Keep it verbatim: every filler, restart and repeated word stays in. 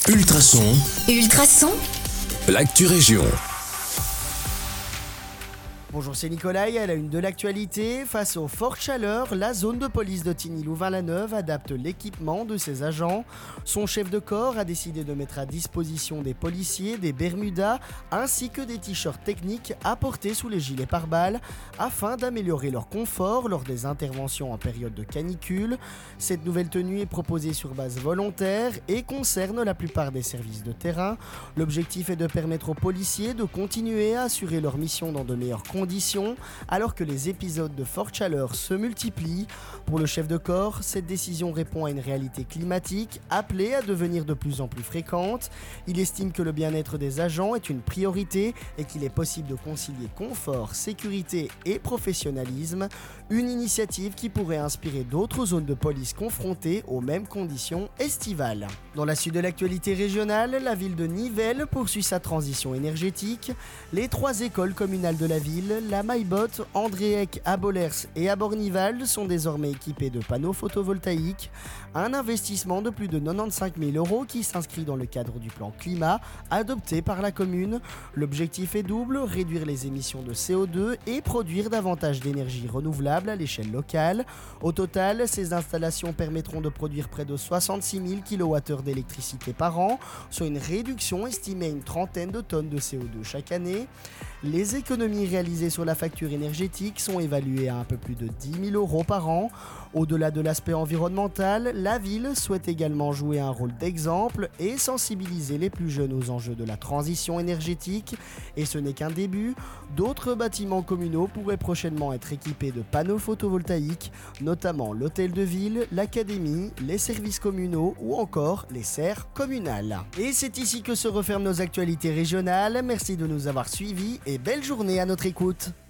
Ultrason, Ultrason, l'actu région. Bonjour, c'est Nicolas, à la une de l'actualité. Face aux fortes chaleurs, la zone de police de Tigny-Louvain-la-Neuve adapte l'équipement de ses agents. Son chef de corps a décidé de mettre à disposition des policiers des bermudas ainsi que des t-shirts techniques à porter sous les gilets pare-balles afin d'améliorer leur confort lors des interventions en période de canicule. Cette nouvelle tenue est proposée sur base volontaire et concerne la plupart des services de terrain. L'objectif est de permettre aux policiers de continuer à assurer leur mission dans de meilleures conditions alors que les épisodes de forte chaleur se multiplient. Pour le chef de corps, cette décision répond à une réalité climatique appelée à devenir de plus en plus fréquente. Il estime que le bien-être des agents est une priorité et qu'il est possible de concilier confort, sécurité et professionnalisme, une initiative qui pourrait inspirer d'autres zones de police confrontées aux mêmes conditions estivales. Dans la suite de l'actualité régionale, la ville de Nivelles poursuit sa transition énergétique. Les trois écoles communales de la ville, la Maillebotte, Andréec à Bollers et à Bornival, sont désormais équipées de panneaux photovoltaïques. Un investissement de plus de quatre-vingt-quinze mille euros qui s'inscrit dans le cadre du plan climat adopté par la commune. L'objectif est double, réduire les émissions de C O deux et produire davantage d'énergie renouvelable à l'échelle locale. Au total, ces installations permettront de produire près de soixante-six mille kilowattheures d'électricité par an, soit une réduction estimée à une trentaine de tonnes de C O deux chaque année. Les économies réalisées sur la facture énergétique sont évaluées à un peu plus de dix mille euros par an. Au-delà de l'aspect environnemental, la ville souhaite également jouer un rôle d'exemple et sensibiliser les plus jeunes aux enjeux de la transition énergétique. Et ce n'est qu'un début. D'autres bâtiments communaux pourraient prochainement être équipés de panneaux photovoltaïques, notamment l'hôtel de ville, l'académie, les services communaux ou encore les serres communales. Et c'est ici que se referment nos actualités régionales. Merci de nous avoir suivis et belle journée à notre écoute.